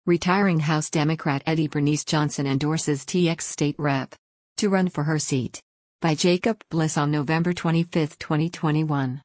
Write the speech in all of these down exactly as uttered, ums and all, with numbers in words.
Retiring House Democrat Eddie Bernice Johnson endorses T X state rep to run for her seat. By Jacob Bliss on November twenty-fifth, twenty twenty-one.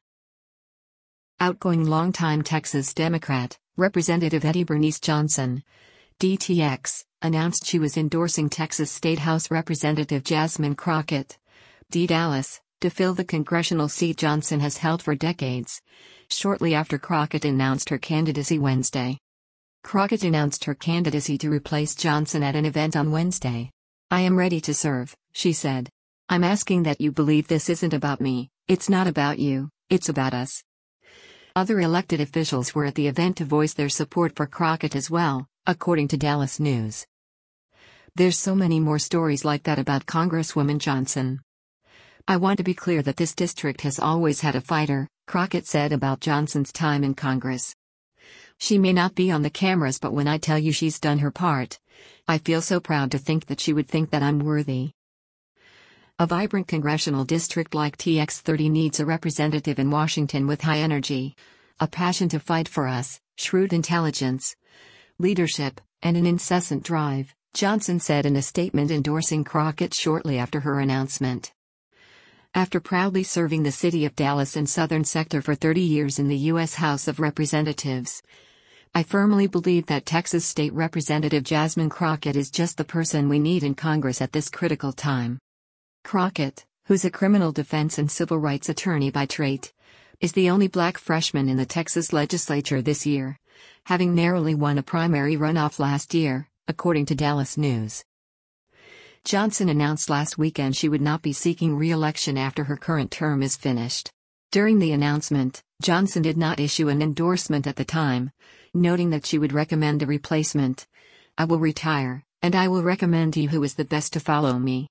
Outgoing longtime Texas Democrat, Representative Eddie Bernice Johnson, D T X, announced she was endorsing Texas State House Representative Jasmine Crockett, D. Dallas, to fill the congressional seat Johnson has held for decades, shortly after Crockett announced her candidacy Wednesday. Crockett announced her candidacy to replace Johnson at an event on Wednesday. "I am ready to serve," she said. "I'm asking that you believe this isn't about me, it's not about you, it's about us." Other elected officials were at the event to voice their support for Crockett as well, according to Dallas News. There's so many more stories like that about Congresswoman Johnson. "I want to be clear that this district has always had a fighter," Crockett said about Johnson's time in Congress. "She may not be on the cameras, but when I tell you she's done her part, I feel so proud to think that she would think that I'm worthy." A vibrant congressional district like T X thirty needs a representative in Washington with high energy, a passion to fight for us, shrewd intelligence, leadership, and an incessant drive, Johnson said in a statement endorsing Crockett shortly after her announcement. After proudly serving the city of Dallas and southern sector for thirty years in the U S House of Representatives, I firmly believe that Texas State Representative Jasmine Crockett is just the person we need in Congress at this critical time. Crockett, who's a criminal defense and civil rights attorney by trade, is the only black freshman in the Texas legislature this year, having narrowly won a primary runoff last year, according to Dallas News. Johnson announced last weekend she would not be seeking re-election after her current term is finished. During the announcement, Johnson did not issue an endorsement at the time, noting that she would recommend a replacement. "I will retire, and I will recommend you who is the best to follow me."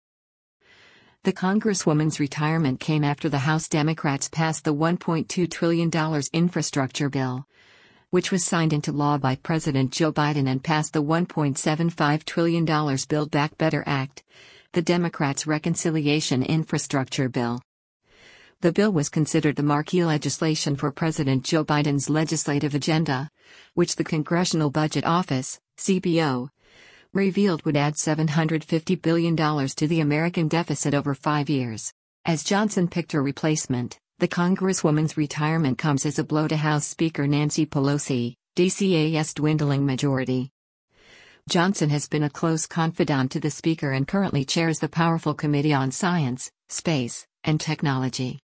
The Congresswoman's retirement came after the House Democrats passed the one point two trillion dollars infrastructure bill, which was signed into law by President Joe Biden, and passed the one point seven five trillion dollars Build Back Better Act, the Democrats' reconciliation infrastructure bill. The bill was considered the marquee legislation for President Joe Biden's legislative agenda, which the Congressional Budget Office, C B O, revealed would add seven hundred fifty billion dollars to the American deficit over five years. As Johnson picked her replacement, the Congresswoman's retirement comes as a blow to House Speaker Nancy Pelosi, D C A's dwindling majority. Johnson has been a close confidant to the Speaker and currently chairs the powerful Committee on Science, Space, and Technology.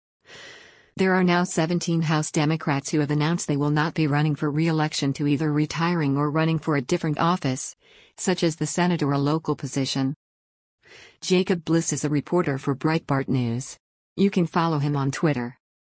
There are now seventeen House Democrats who have announced they will not be running for re-election, to either retiring or running for a different office, such as the Senate or a local position. Jacob Bliss is a reporter for Breitbart News. You can follow him on Twitter